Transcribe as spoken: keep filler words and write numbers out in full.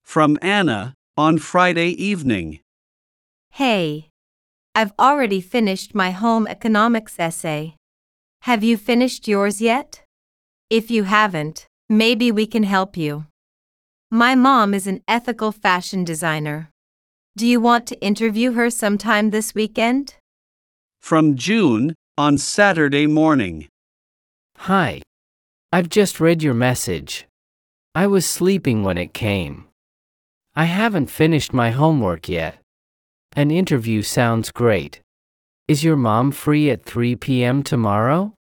From Anna, on Friday evening. Hey, I've already finished my home economics essay. Have you finished yours yet? If you haven't, maybe we can help you. My mom is an ethical fashion designer. Do you want to interview her sometime this weekend? From June, on Saturday morning. Hi. I've just read your message. I was sleeping when it came. I haven't finished my homework yet. An interview sounds great. Is your mom free at three p m tomorrow?